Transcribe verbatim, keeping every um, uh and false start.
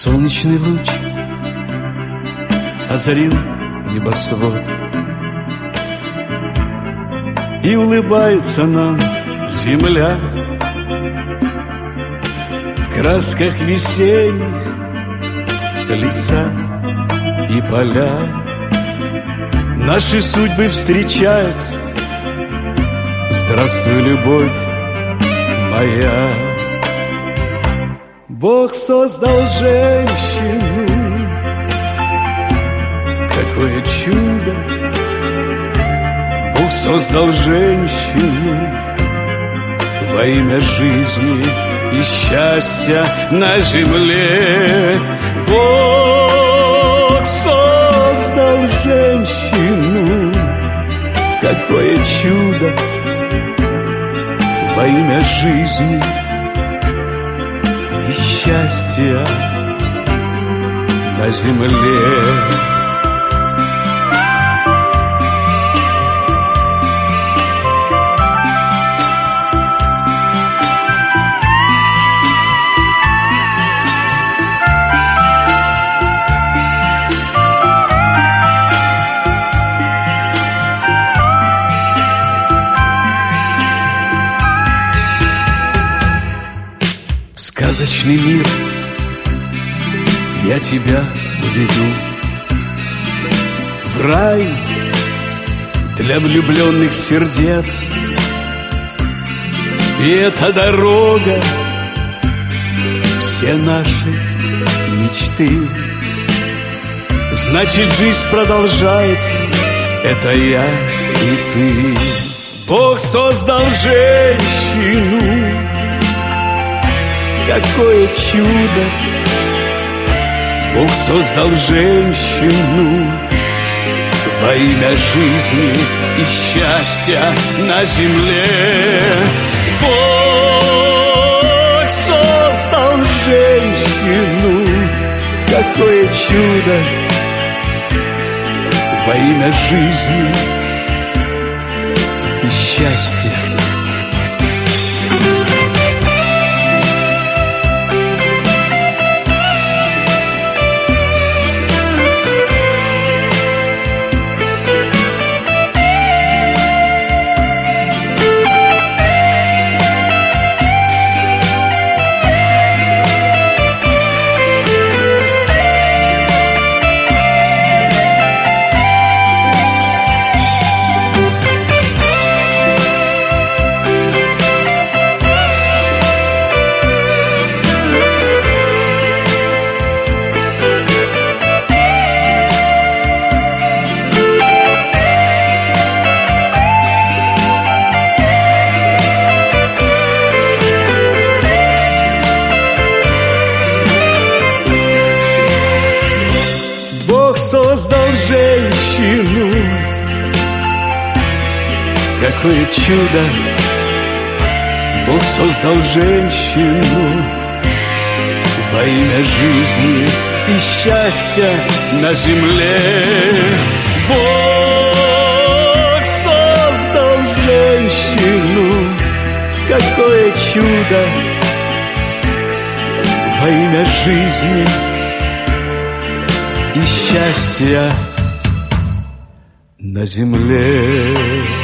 Солнечный луч озарил небосвод, и улыбается нам земля в красках весенних, леса и поля. Наши судьбы встречаются. Здравствуй, любовь моя. Бог создал женщину, какое чудо! Бог создал женщину во имя жизни и счастья на земле. Бог создал женщину, какое чудо! Во имя жизни и счастья на земле. Сказочный мир я тебя уведу, в рай для влюбленных сердец. И эта дорога все наши мечты. Значит, жизнь продолжается, это я и ты. Бог создал женщину, какое чудо! Бог создал женщину во имя жизни и счастья на земле. Бог создал женщину, какое чудо! Во имя жизни и счастья. Создал женщину, какое чудо! Бог создал женщину во имя жизни и счастья на земле. Бог создал женщину, какое чудо! Во имя жизни и счастья на земле.